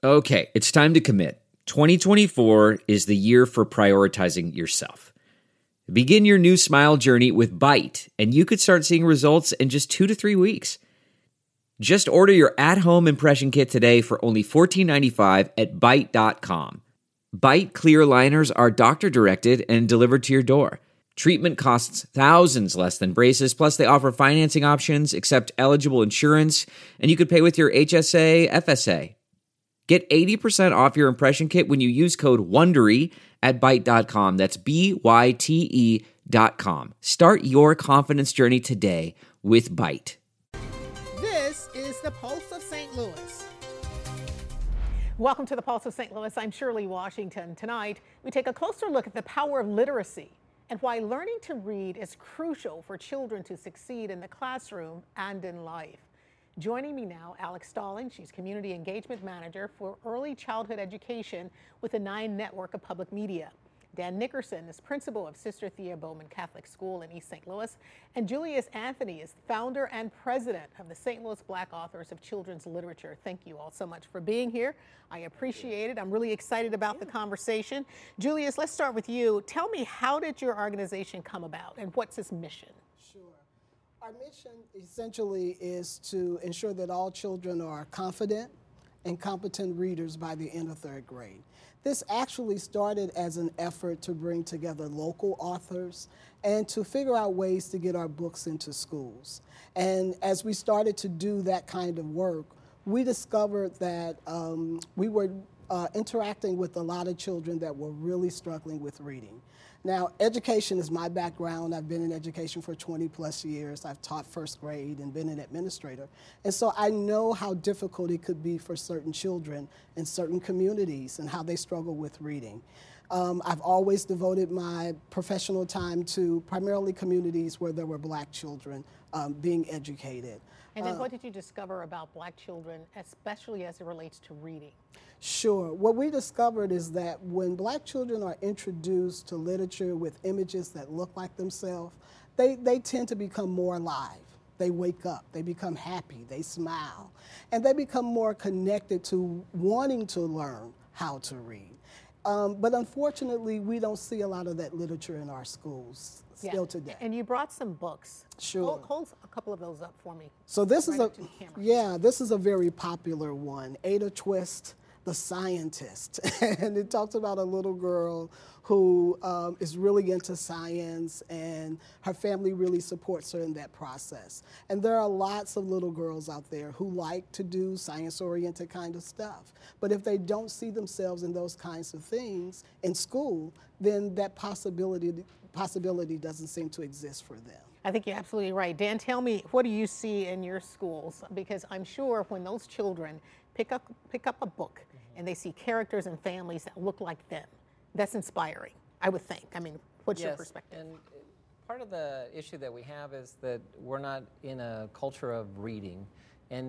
Okay, it's time to commit. 2024 is the year for prioritizing yourself. Begin your new smile journey with Byte, and you could start seeing results in just 2 to 3 weeks. Just order your at-home impression kit today for only $14.95 at Byte.com. Byte clear liners are doctor-directed and delivered to your door. Treatment costs thousands less than braces, plus they offer financing options, accept eligible insurance, and you could pay with your HSA, FSA. Get 80% off your impression kit when you use code WONDERY at Byte.com. That's BYTE.com. Start your confidence journey today with Byte. This is the Pulse of St. Louis. Welcome to the Pulse of St. Louis. I'm Shirley Washington. Tonight, we take a closer look at the power of literacy and why learning to read is crucial for children to succeed in the classroom and in life. Joining me now, Alex Stalling. She's Community Engagement Manager for Early Childhood Education with the 9 Network of Public Media. Dan Nickerson is Principal of Sister Thea Bowman Catholic School in East St. Louis. And Julius Anthony is founder and president of the St. Louis Black Authors of Children's Literature. Thank you all so much for being here. I appreciate it. I'm really excited about the conversation. Julius, let's start with you. Tell me, how did your organization come about and what's its mission? Our mission essentially is to ensure that all children are confident and competent readers by the end of 3rd grade. This actually started as an effort to bring together local authors and to figure out ways to get our books into schools. And as we started to do that kind of work, we discovered that we were interacting with a lot of children that were really struggling with reading. Now, education is my background. I've been in education for 20 plus years. I've taught 1st grade and been an administrator. And so I know how difficult it could be for certain children in certain communities and how they struggle with reading. I've always devoted my professional time to primarily communities where there were Black children being educated. And then what did you discover about Black children, especially as it relates to reading? Sure. What we discovered is that when Black children are introduced to literature with images that look like themselves, they tend to become more alive. They wake up, they become happy, they smile, and they become more connected to wanting to learn how to read. But unfortunately, we don't see a lot of that literature in our schools still today. And you brought some books. Sure. Hold a couple of those up for me. So this right this is a very popular one, Ada Twist, The Scientist. And it talks about a little girl who is really into science, and her family really supports her in that process. And there are lots of little girls out there who like to do science-oriented kind of stuff. But if they don't see themselves in those kinds of things in school, then that possibility doesn't seem to exist for them. I think you're absolutely right. Dan, tell me, what do you see in your schools? Because I'm sure when those children pick up a book and they see characters and families that look like them, that's inspiring, I would think. I mean, what's your perspective? And part of the issue that we have is that we're not in a culture of reading. And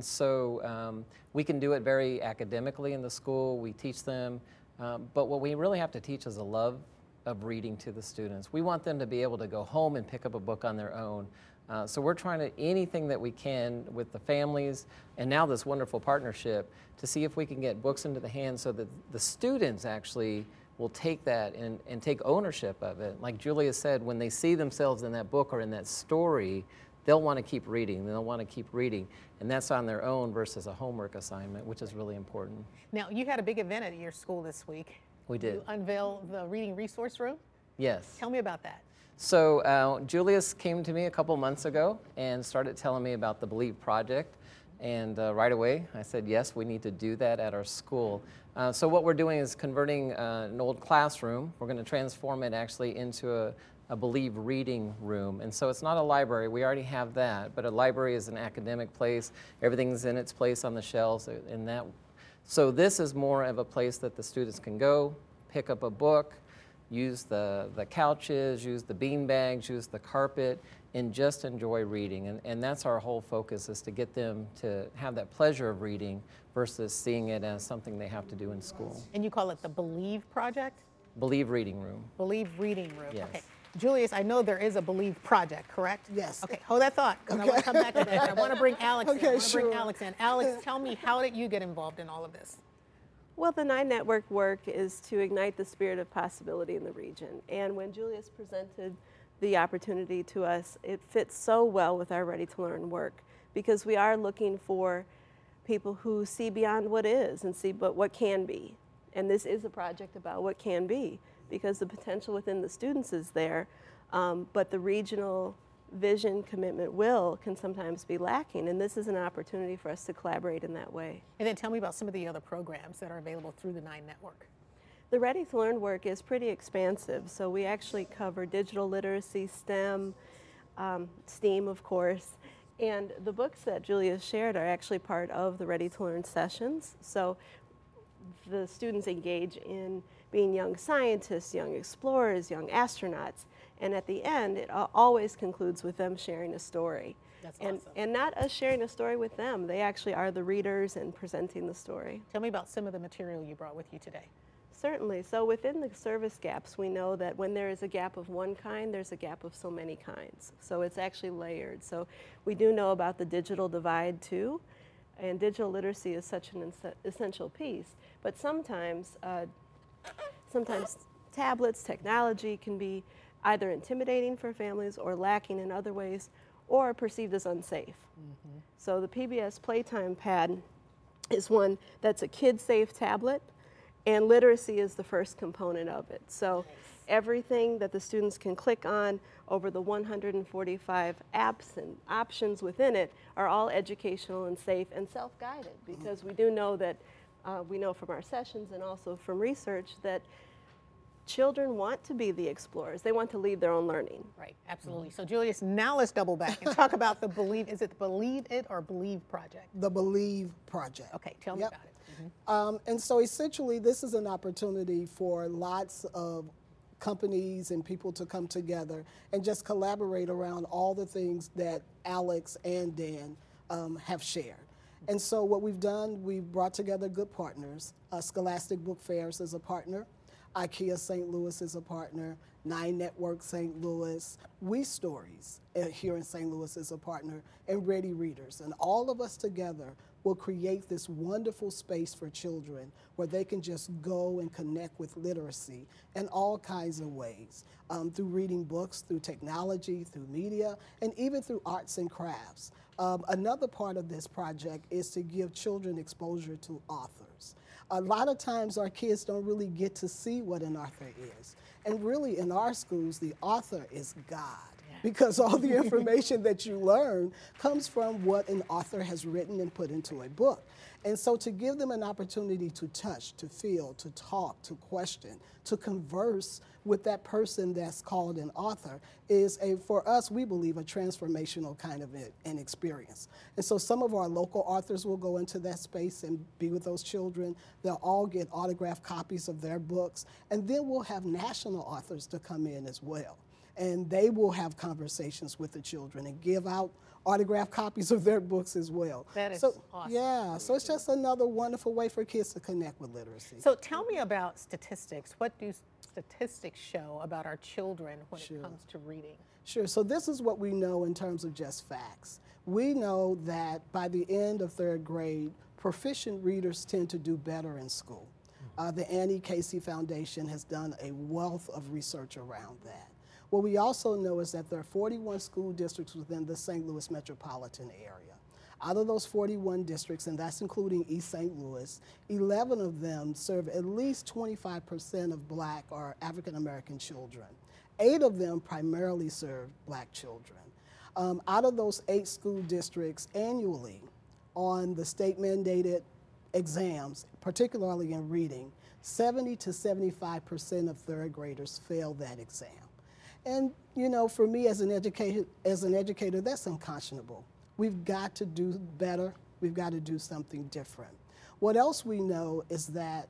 so we can do it very academically in the school. We teach them. But what we really have to teach is a love of reading to the students. We want them to be able to go home and pick up a book on their own. So we're trying to, anything that we can with the families, and now this wonderful partnership, to see if we can get books into the hands so that the students actually will take that and take ownership of it. Like Julia said, when they see themselves in that book or in that story, they'll want to keep reading. They'll want to keep reading. And that's on their own versus a homework assignment, which is really important. Now, you had a big event at your school this week. We did. You unveiled the Reading Resource Room? Yes. Tell me about that. So Julius came to me a couple months ago and started telling me about the Believe Project. And right away, I said, yes, we need to do that at our school. So what we're doing is converting an old classroom. We're going to transform it actually into a Believe reading room. And so it's not a library. We already have that. But a library is an academic place. Everything's in its place on the shelves. So this is more of a place that the students can go, pick up a book, use the couches, use the bean bags, use the carpet, and just enjoy reading. And that's our whole focus, is to get them to have that pleasure of reading versus seeing it as something they have to do in school. And you call it the Believe Project? Believe Reading Room. Believe Reading Room. Yes. Okay. Julius, I know there is a Believe Project, correct? Yes. Okay, hold that thought, because I want to come back to that. I want to bring Alex in. I want to sure. bring Alex in. Alex, tell me, how did you get involved in all of this? Well, the Nine Network work is to ignite the spirit of possibility in the region. And when Julius presented the opportunity to us, it fits so well with our Ready to Learn work, because we are looking for people who see beyond what is and see but what can be. And this is a project about what can be, because the potential within the students is there, but the regional vision, commitment, will can sometimes be lacking, and this is an opportunity for us to collaborate in that way. And then tell me about some of the other programs that are available through the Nine Network. The Ready to Learn work is pretty expansive, so we actually cover digital literacy, STEM, STEAM, of course, and the books that Julia shared are actually part of the Ready to Learn sessions. So the students engage in being young scientists, young explorers, young astronauts, and at the end, it always concludes with them sharing a story. That's awesome. And not us sharing a story with them. They actually are the readers and presenting the story. Tell me about some of the material you brought with you today. Certainly. So within the service gaps, we know that when there is a gap of one kind, there's a gap of so many kinds. So it's actually layered. So we do know about the digital divide too, and digital literacy is such an essential piece. But sometimes tablets, technology can be either intimidating for families or lacking in other ways, or perceived as unsafe. Mm-hmm. So the PBS Playtime Pad is one that's a kid-safe tablet, and literacy is the first component of it. So everything that the students can click on over the 145 apps and options within it are all educational and safe and self-guided, because we do know that, we know from our sessions and also from research that children want to be the explorers. They want to lead their own learning. Right, absolutely. So Julius, now let's double back and talk about the Believe, is it the Believe It or Believe Project? The Believe Project. Okay, tell me about it. And so essentially this is an opportunity for lots of companies and people to come together and just collaborate around all the things that Alex and Dan have shared. And so what we've done, we've brought together good partners. Scholastic Book Fairs is a partner. IKEA St. Louis is a partner. Nine Network St. Louis. We Stories here in St. Louis is a partner. And Ready Readers. And all of us together will create this wonderful space for children where they can just go and connect with literacy in all kinds of ways, through reading books, through technology, through media, and even through arts and crafts. Another part of this project is to give children exposure to authors. A lot of times our kids don't really get to see what an author is. And really in our schools, the author is God. Because all the information that you learn comes from what an author has written and put into a book. And so to give them an opportunity to touch, to feel, to talk, to question, to converse with that person that's called an author is, for us, we believe, a transformational kind of an experience. And so some of our local authors will go into that space and be with those children. They'll all get autographed copies of their books. And then we'll have national authors to come in as well. And they will have conversations with the children and give out autographed copies of their books as well. That is awesome. Yeah, so it's just another wonderful way for kids to connect with literacy. So tell me about statistics. What do statistics show about our children when it comes to reading? Sure, so this is what we know in terms of just facts. We know that by the end of third grade, proficient readers tend to do better in school. The Annie Casey Foundation has done a wealth of research around that. What we also know is that there are 41 school districts within the St. Louis metropolitan area. Out of those 41 districts, and that's including East St. Louis, 11 of them serve at least 25% of Black or African American children. 8 of them primarily serve Black children. Out of those 8 school districts annually on the state mandated exams, particularly in reading, 70 to 75% of third graders fail that exam. And you know, for me as an educator, that's unconscionable. We've got to do better. We've got to do something different. What else we know is that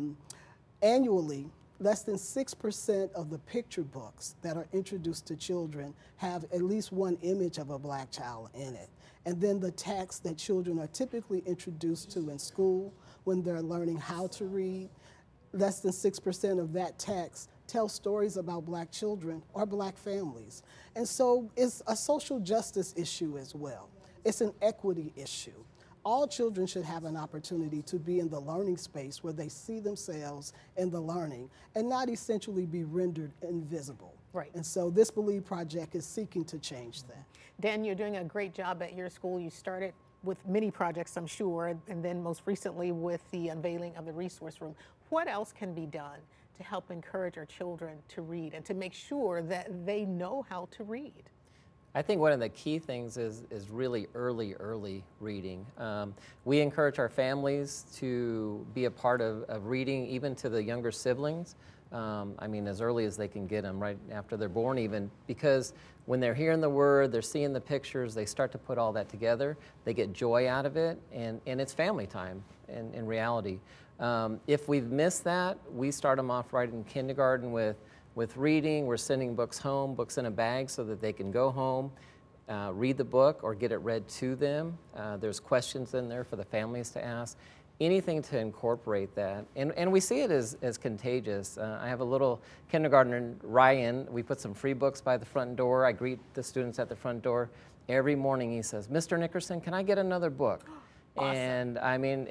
annually, less than 6% of the picture books that are introduced to children have at least one image of a Black child in it. And then the text that children are typically introduced to in school when they're learning how to read, less than 6% of that text tell stories about Black children or Black families. And so it's a social justice issue as well. It's an equity issue. all children should have an opportunity to be in the learning space where they see themselves in the learning and not essentially be rendered invisible. Right. And so this Believe Project is seeking to change that. Dan, you're doing a great job at your school. You started with many projects, I'm sure, and then most recently with the unveiling of the resource room. What else can be done to help encourage our children to read and to make sure that they know how to read? I think one of the key things is really early reading. We encourage our families to be a part of reading even to the younger siblings. I mean, as early as they can get them, right after they're born even, because when they're hearing the word, they're seeing the pictures, they start to put all that together, they get joy out of it, and it's family time in reality. If we've missed that, we start them off right in kindergarten with reading. We're sending books home, books in a bag so that they can go home, read the book or get it read to them. There's questions in there for the families to ask. Anything to incorporate that. And we see it as contagious. I have a little kindergartner, Ryan. We put some free books by the front door. I greet the students at the front door. Every morning he says, "Mr. Nickerson, can I get another book?" Awesome. And I mean,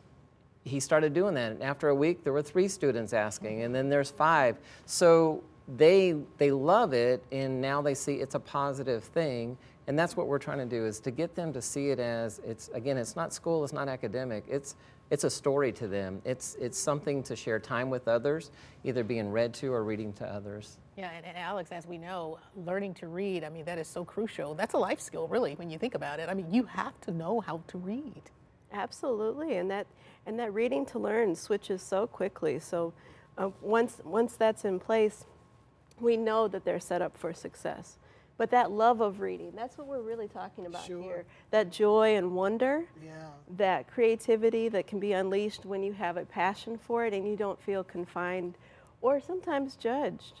he started doing that. And after a week, there were 3 students asking, and then there's 5. So they love it, and now they see it's a positive thing. And that's what we're trying to do, is to get them to see it as, it's not school, it's not academic, it's a story to them. It's something to share time with others, either being read to or reading to others. Yeah, and Alex, as we know, learning to read, I mean, that is so crucial. That's a life skill, really, when you think about it. I mean, you have to know how to read. Absolutely, and that reading to learn switches so quickly. So once that's in place, we know that they're set up for success. But that love of reading, that's what we're really talking about here. That joy and wonder, that creativity that can be unleashed when you have a passion for it and you don't feel confined or sometimes judged.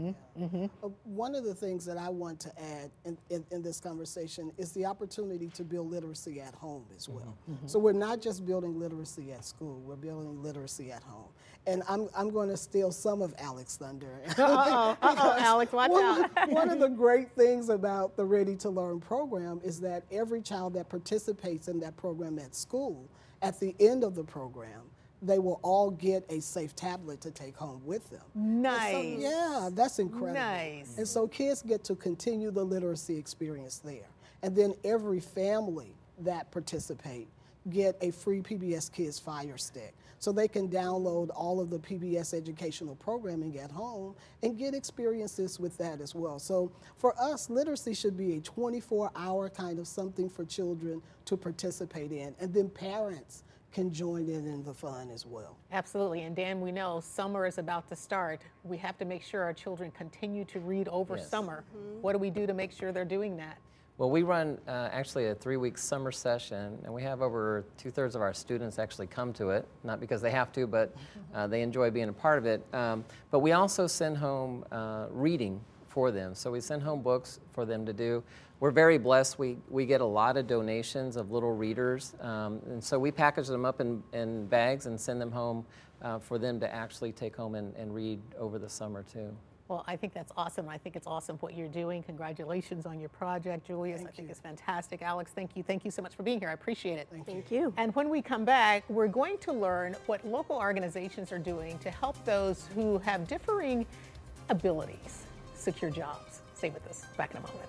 One of the things that I want to add in this conversation is the opportunity to build literacy at home as well. So we're not just building literacy at school, we're building literacy at home. And I'm going to steal some of Alex's thunder. Alex, watch out. One of the great things about the Ready to Learn program is that every child that participates in that program at school, at the end of the program, they will all get a safe tablet to take home with them. Nice. So, yeah, that's incredible. Nice. And so kids get to continue the literacy experience there. And then every family that participate get a free PBS Kids Fire Stick. So they can download all of the PBS educational programming at home and get experiences with that as well. So for us, literacy should be a 24-hour kind of something for children to participate in. And then parents can join in the fun as well. Absolutely, and Dan, we know summer is about to start. We have to make sure our children continue to read over summer. What do we do to make sure they're doing that? Well, we run actually a 3-week summer session, and we have over 2/3 of our students actually come to it, not because they have to, but they enjoy being a part of it. But we also send home reading for them. So we send home books for them to do. We're very blessed. We get a lot of donations of little readers, and so we package them up in bags and send them home for them to actually take home and read over the summer too. Well, I think that's awesome. I think it's awesome what you're doing. Congratulations on your project, Julius. I think it's fantastic. Alex, thank you. Thank you so much for being here. I appreciate it. Thank you. And when we come back, we're going to learn what local organizations are doing to help those who have differing abilities secure jobs. Stay with us. Back in a moment.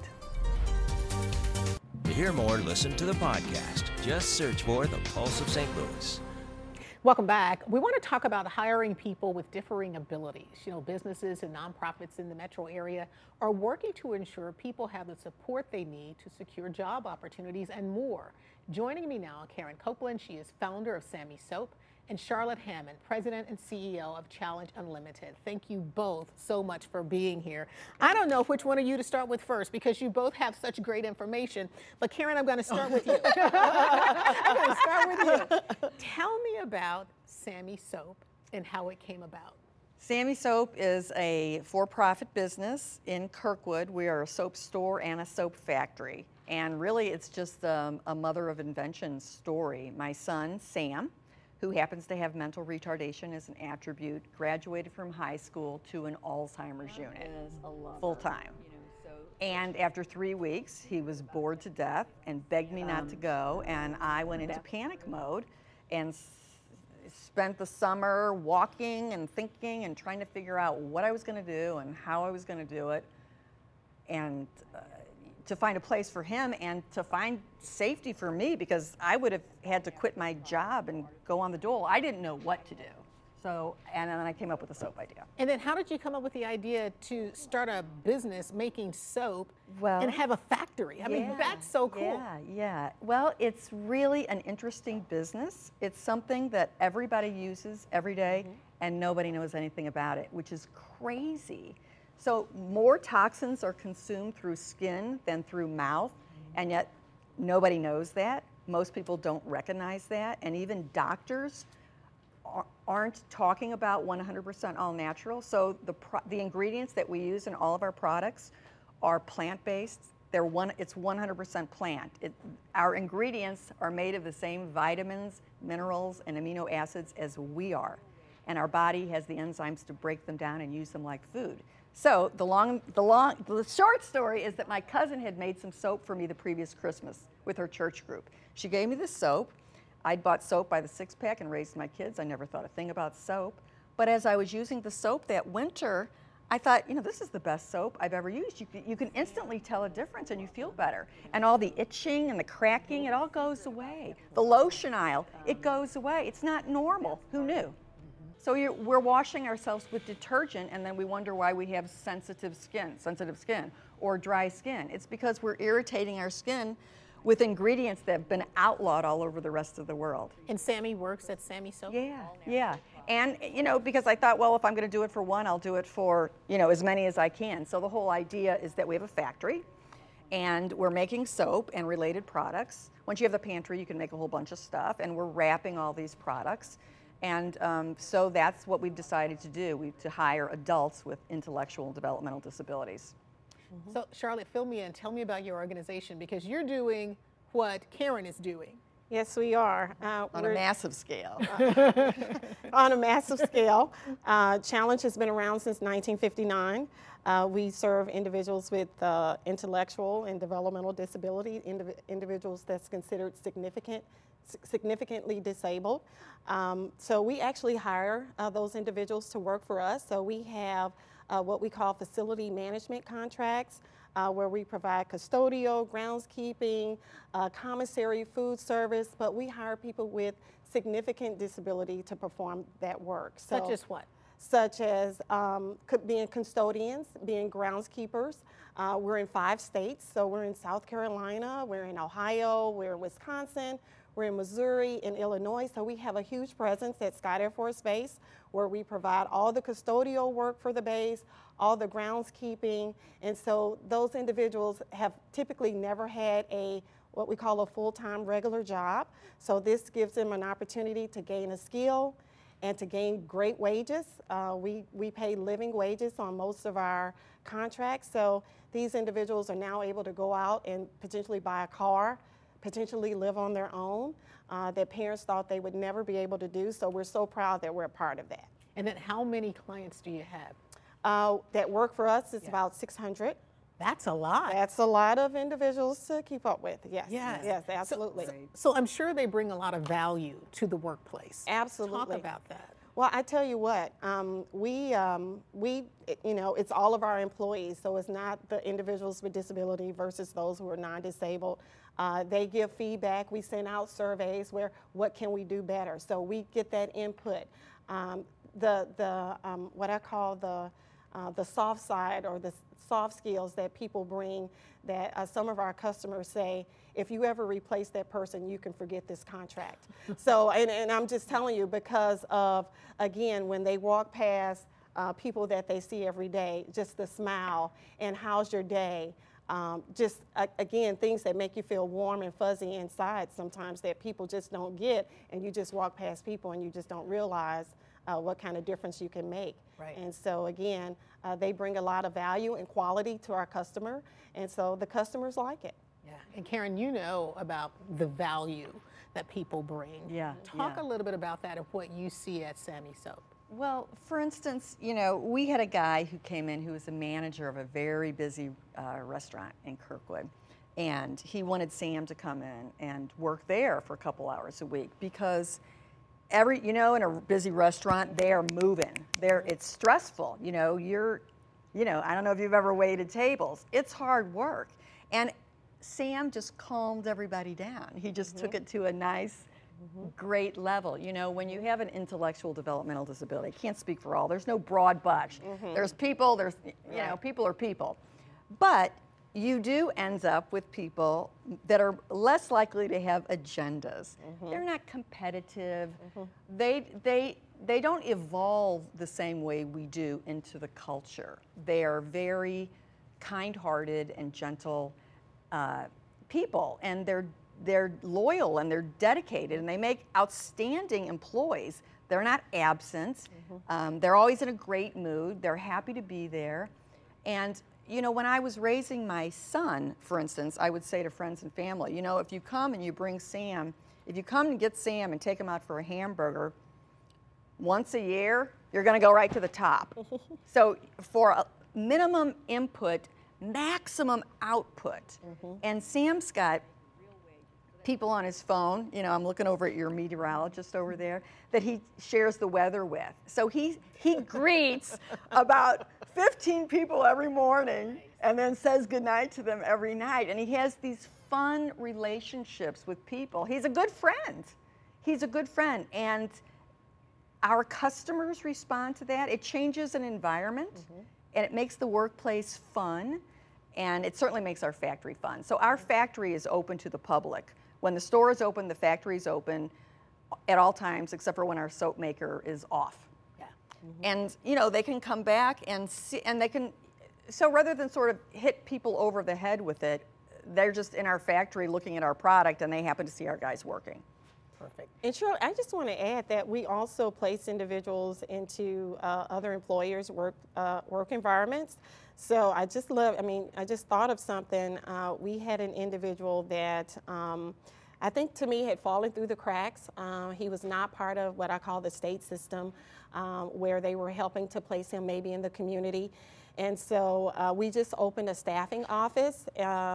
To hear more, listen to the podcast. Just search for The Pulse of St. Louis. Welcome back. We want to talk about hiring people with differing abilities. You know, businesses and nonprofits in the metro area are working to ensure people have the support they need to secure job opportunities and more. Joining me now, Karen Copeland. She is founder of Sammy Soap, and Charlotte Hammond, President and CEO of Challenge Unlimited. Thank you both so much for being here. I don't know which one of you to start with first because you both have such great information, but Karen, I'm going to start with you. I'm going to start with you. Tell me about Sammy Soap and how it came about. Sammy Soap is a for-profit business in Kirkwood. We are a soap store and a soap factory. And really, it's just a mother of invention story. My son, Sam, who happens to have mental retardation as an attribute, graduated from high school to an Alzheimer's unit, full-time. And after 3 weeks, he was bored to death and begged me not to go. And I went into panic mode and spent the summer walking and thinking and trying to figure out what I was going to do and how I was going to do it. And to find a place for him and to find safety for me, because I would have had to quit my job and go on the dole. I didn't know what to do. So, and then I came up with the soap idea. And then how did you come up with the idea to start a business making soap Well, and have a factory? I mean, that's so cool. Yeah. Well, it's really an interesting business. It's something that everybody uses every day and nobody knows anything about it, which is crazy. So more toxins are consumed through skin than through mouth, and yet nobody knows that. Most people don't recognize that, and even doctors aren't talking about 100% all natural. So the ingredients that we use in all of our products are plant-based. It's 100% plant. Our ingredients are made of the same vitamins, minerals, and amino acids as we are, and our body has the enzymes to break them down and use them like food. So the short story is that my cousin had made some soap for me the previous Christmas with her church group. She gave me this soap. I'd bought soap by the 6-pack and raised my kids. I never thought a thing about soap. But as I was using the soap that winter, I thought, this is the best soap I've ever used. You can instantly tell a difference and you feel better. And all the itching and the cracking, it all goes away. The lotion aisle, it goes away. It's not normal. Who knew? So we're washing ourselves with detergent, and then we wonder why we have sensitive skin or dry skin. It's because we're irritating our skin with ingredients that have been outlawed all over the rest of the world. And Sammy works at Sammy Soap? Yeah. And, because I thought, well, if I'm going to do it for one, I'll do it for, as many as I can. So the whole idea is that we have a factory, and we're making soap and related products. Once you have the pantry, you can make a whole bunch of stuff, and we're wrapping all these products. And so that's what we've decided to do, to hire adults with intellectual and developmental disabilities. So Charlotte, fill me in. Tell me about your organization, because you're doing what Karen is doing. Yes, we are. On a massive scale. On a massive scale. Challenge has been around since 1959. We serve individuals with intellectual and developmental disability, individuals that's considered significantly disabled. So we actually hire those individuals to work for us. So we have what we call facility management contracts, where we provide custodial, groundskeeping, commissary, food service, but we hire people with significant disability to perform that work. So, such as what? Such as being custodians, being groundskeepers. We're in 5 states, so we're in South Carolina, we're in Ohio, we're in Wisconsin, we're in Missouri, in Illinois, so we have a huge presence at Scott Air Force Base, where we provide all the custodial work for the base, all the groundskeeping, and so those individuals have typically never had what we call a full-time regular job, so this gives them an opportunity to gain a skill and to gain great wages. We pay living wages on most of our contracts, so these individuals are now able to go out and potentially buy a car, potentially live on their own, that parents thought they would never be able to do, so we're so proud that we're a part of that. And then how many clients do you have? That work for us is about 600. That's a lot. That's a lot of individuals to keep up with, yes. Yes. Yes, absolutely. So I'm sure they bring a lot of value to the workplace. Absolutely. Talk about that. Well, I tell you what, it's all of our employees, so it's not the individuals with disability versus those who are non-disabled. They give feedback. We send out surveys where what can we do better. So we get that input. What I call the soft side or the soft skills that people bring, that some of our customers say, if you ever replace that person, you can forget this contract. So, and I'm just telling you, because of, again, when they walk past people that they see every day, just the smile and how's your day, again, things that make you feel warm and fuzzy inside sometimes that people just don't get, and you just walk past people and you just don't realize what kind of difference you can make. Right. And so again, they bring a lot of value and quality to our customer, and so the customers like it. Yeah. And Karen, you know about the value that people bring. Yeah. Talk a little bit about that and what you see at Sammy Soap. Well, for instance, we had a guy who came in who was a manager of a very busy restaurant in Kirkwood. And he wanted Sam to come in and work there for a couple hours a week because in a busy restaurant, they are moving. It's stressful. I don't know if you've ever waited tables. It's hard work. And Sam just calmed everybody down. He just took it to a nice, great level. When you have an intellectual developmental disability, I can't speak for all. There's no broad brush. There's people, people are people. But you do end up with people that are less likely to have agendas. They're not competitive. They don't evolve the same way we do into the culture. They are very kind-hearted and gentle people, and they're loyal and they're dedicated, and they make outstanding employees. They're not absent. They're always in a great mood. They're happy to be there. And when I was raising my son, for instance, I would say to friends and family, if you come and get Sam and take him out for a hamburger once a year, you're going to go right to the top. So for a minimum input, maximum output. And Sam's got people on his phone, I'm looking over at your meteorologist over there, that he shares the weather with. So he greets about 15 people every morning and then says goodnight to them every night. And he has these fun relationships with people. He's a good friend. And our customers respond to that. It changes an environment, and it makes the workplace fun, and it certainly makes our factory fun. So our factory is open to the public. When the store is open, the factory is open at all times, except for when our soap maker is off. And they can come back and see, and they can. So rather than sort of hit people over the head with it, they're just in our factory looking at our product, and they happen to see our guys working. Perfect. And Shirley, I just want to add that we also place individuals into other employers' work environments. So I just thought of something. We had an individual that I think to me had fallen through the cracks. He was not part of what I call the state system, where they were helping to place him maybe in the community. And so we just opened a staffing office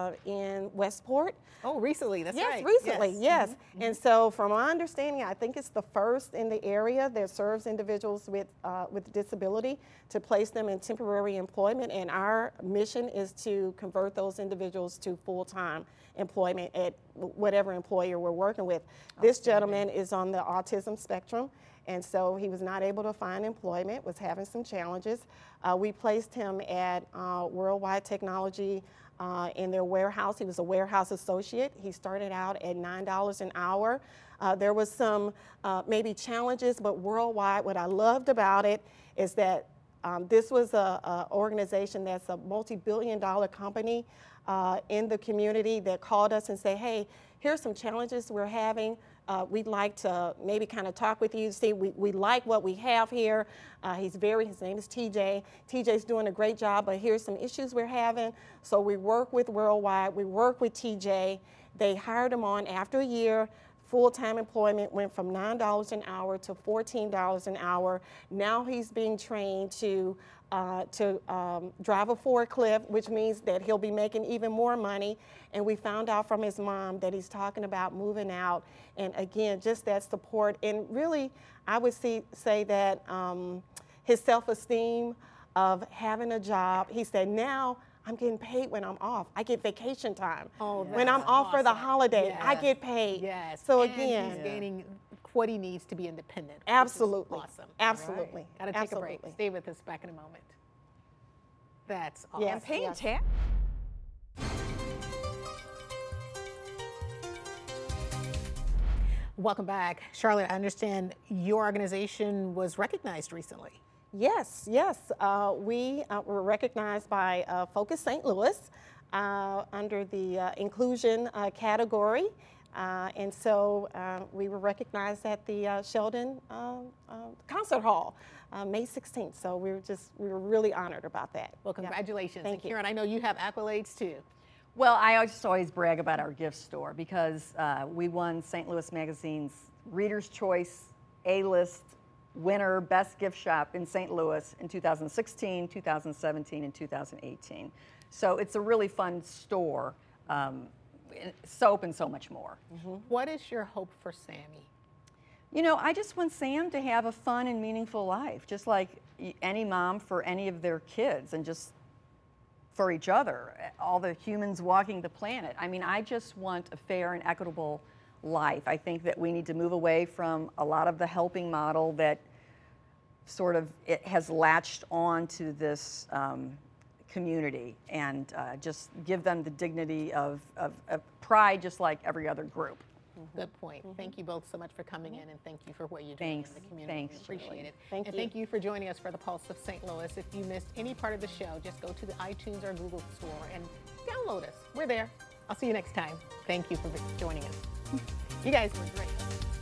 in Westport. Oh, recently, that's right. Yes, recently, yes. And so from my understanding, I think it's the first in the area that serves individuals with disability to place them in temporary employment. And our mission is to convert those individuals to full-time employment at whatever employer we're working with. This gentleman is on the autism spectrum, and so he was not able to find employment, was having some challenges. We placed him at Worldwide Technology in their warehouse. He was a warehouse associate. He started out at $9 an hour. There was some maybe challenges, but Worldwide, what I loved about it is that this was a organization that's a multi-billion-dollar company in the community that called us and say, hey, here's some challenges we're having. We'd like to maybe kind of talk with you, see we like what we have here. His name is TJ. TJ's doing a great job, but here's some issues we're having. So we work with Worldwide, we work with TJ. They hired him on after a year. Full-time employment went from $9 an hour to $14 an hour. Now he's being trained to drive a forklift, which means that he'll be making even more money. And we found out from his mom that he's talking about moving out. And again, just that support. And really, I would say that his self-esteem of having a job, he said, now I'm getting paid when I'm off. I get vacation time. Oh, when I'm off for the holiday, I get paid. Yes. So and again, he's gaining what he needs to be independent. Absolutely. Awesome. Absolutely. Got to take a break. Stay with us back in a moment. That's awesome. Yes, And paying yes. tax. Welcome back. Charlotte, I understand your organization was recognized recently. Yes, yes. We were recognized by Focus St. Louis under the inclusion category. And so we were recognized at the Sheldon Concert Hall May 16th. So we were really honored about that. Well, congratulations. Thank you. Karen, I know you have accolades too. Well, I just always brag about our gift store because we won St. Louis Magazine's Reader's Choice A-List winner best gift shop in St. Louis in 2016, 2017, and 2018. So it's a really fun store, soap and so much more. What is your hope for Sammy? You know, I just want Sam to have a fun and meaningful life, just like any mom for any of their kids, and just for each other, all the humans walking the planet. I mean, I just want a fair and equitable life. I think that we need to move away from a lot of the helping model that sort of it has latched on to this community, and just give them the dignity of pride, just like every other group. Good point. Thank you both so much for coming in, and thank you for what you're doing in the community. Thanks, We appreciate Shirley. it. Thank and you. thank you for joining us for the Pulse of St. Louis. If you missed any part of the show, just go to the iTunes or Google store and download us. We're there. I'll see you next time. Thank you for joining us. You guys were great.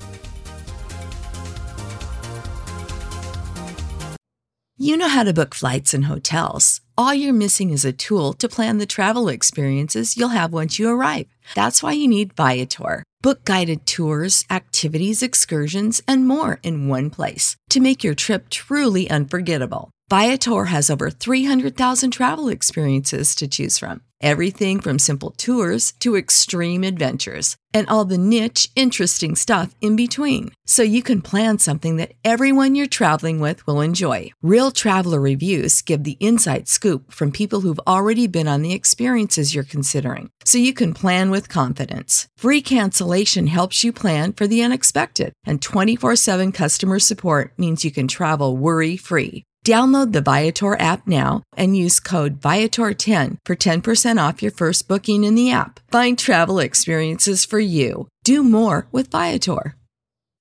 You know how to book flights and hotels. All you're missing is a tool to plan the travel experiences you'll have once you arrive. That's why you need Viator. Book guided tours, activities, excursions, and more in one place to make your trip truly unforgettable. Viator has over 300,000 travel experiences to choose from. Everything from simple tours to extreme adventures and all the niche, interesting stuff in between. So you can plan something that everyone you're traveling with will enjoy. Real traveler reviews give the inside scoop from people who've already been on the experiences you're considering. So you can plan with confidence. Free cancellation helps you plan for the unexpected. And 24/7 customer support means you can travel worry-free. Download the Viator app now and use code Viator10 for 10% off your first booking in the app. Find travel experiences for you. Do more with Viator.